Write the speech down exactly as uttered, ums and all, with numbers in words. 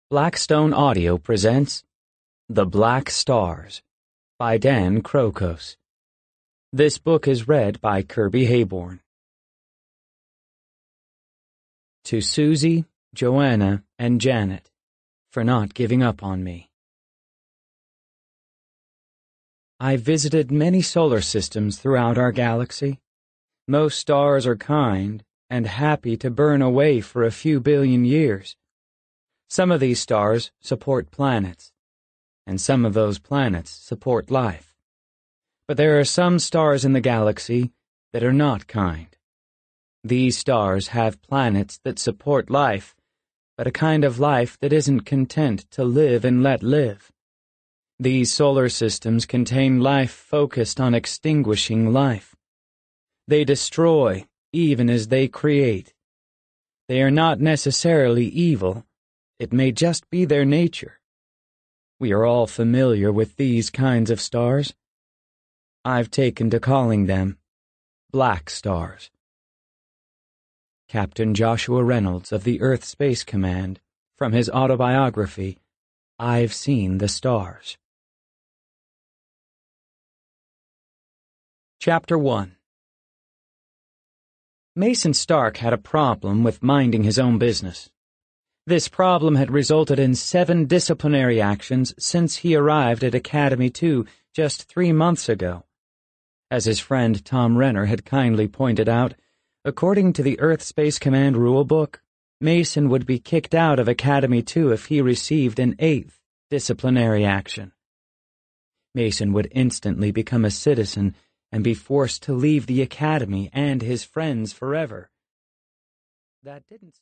Blackstone Audio presents The Black Stars by Dan Crocos. This book is read by Kirby Hayborn. To Susie, Joanna, and Janet, for not giving up on me. I visited many solar systems throughout our galaxy. Most stars are kind and happy to burn away for a few billion years. Some of these stars support planets, and some of those planets support life. But there are some stars in the galaxy that are not kind. These stars have planets that support life, but a kind of life that isn't content to live and let live. These solar systems contain life focused on extinguishing life. They destroy even as they create. They are not necessarily evil. It may just be their nature. We are all familiar with these kinds of stars. I've taken to calling them black stars. Captain Joshua Reynolds of the Earth Space Command, from his autobiography, I've Seen the Stars. Chapter one. Mason Stark had a problem with minding his own business. This problem had resulted in seven disciplinary actions since he arrived at Academy two just three months ago. As his friend Tom Renner had kindly pointed out, according to the Earth Space Command rulebook, Mason would be kicked out of Academy two if he received an eighth disciplinary action. Mason would instantly become a citizen and be forced to leave the Academy and his friends forever. That didn't